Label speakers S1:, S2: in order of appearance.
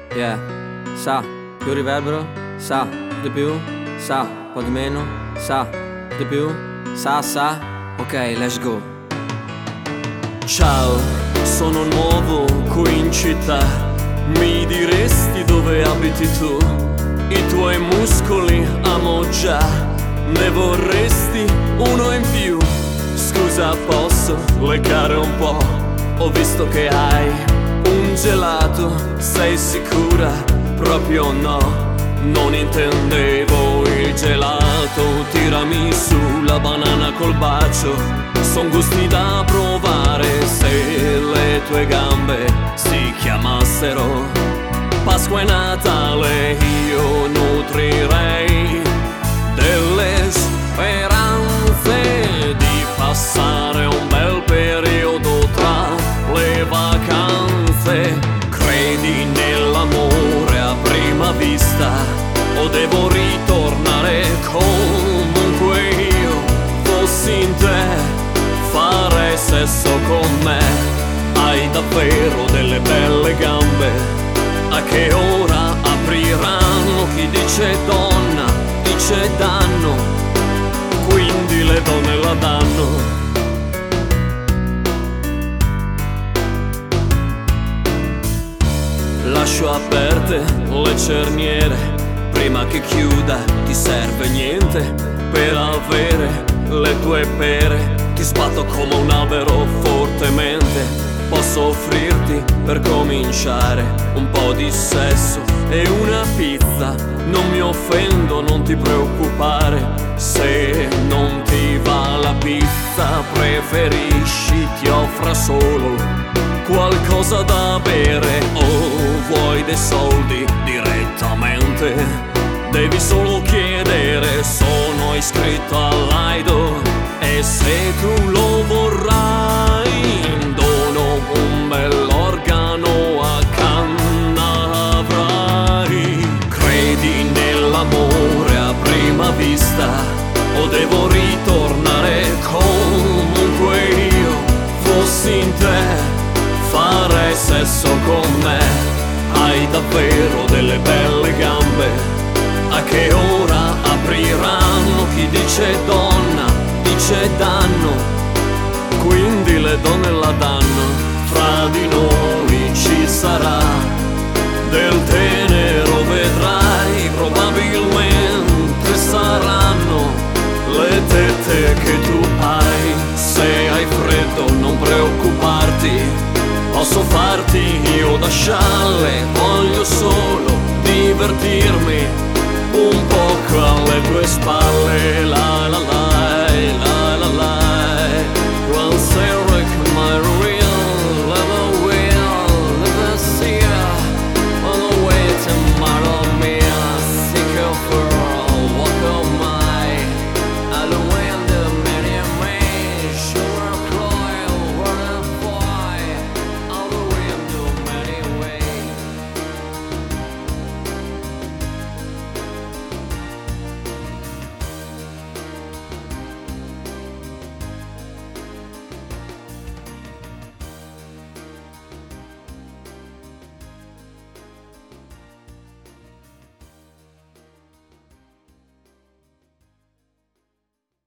S1: Yeah, sa, più riverbero, sa, di più, sa, un po' di meno, sa, di più, sa, ok, let's go.
S2: Ciao, sono nuovo qui in città. Mi diresti dove abiti tu? I tuoi muscoli amo già. Ne vorresti uno in più? Scusa, posso leccare un po'? Ho visto che hai un gelato. Sei sicura? Proprio no. Non intendevo il gelato. Tirami su la banana col bacio. Son gusti da provare. Se le tue gambe si chiamassero Pasqua e Natale, io nutrirei delle speranze di passare un bel periodo tra le vacanze. Credi nell'amore a prima vista o devo ritornare comunque io fossi in te? Farei sesso con me. Hai davvero delle belle gambe. A che ora apriranno? Chi dice donna dice danno, quindi le donne la danno. Lascio aperte le cerniere prima che chiuda. Ti serve niente per avere le tue pere. Ti sbatto come un albero fortemente. Posso offrirti per cominciare un po' di sesso e una pizza. Non mi offendo, non ti preoccupare. Se non ti va la pizza, preferisci ti offra solo qualcosa da bere o vuoi dei soldi direttamente? Devi solo chiedere. Sono iscritto all'Aido e se tu lo vorrai in dono un bell'organo a canna avrai. Credi nell'amore a prima vista o devo ritornare comunque io fossi in te? Farei sesso con me. Hai davvero delle belle gambe. A che ora apriranno? Chi dice donna dice danno, quindi le donne la danno. Fra di noi ci sarà del tenero, vedrai. Probabilmente saranno le tette che tu hai. Se hai freddo non preoccuparti, posso farti io da scialle. Voglio solo divertirmi un poco alle tue spalle. La la la.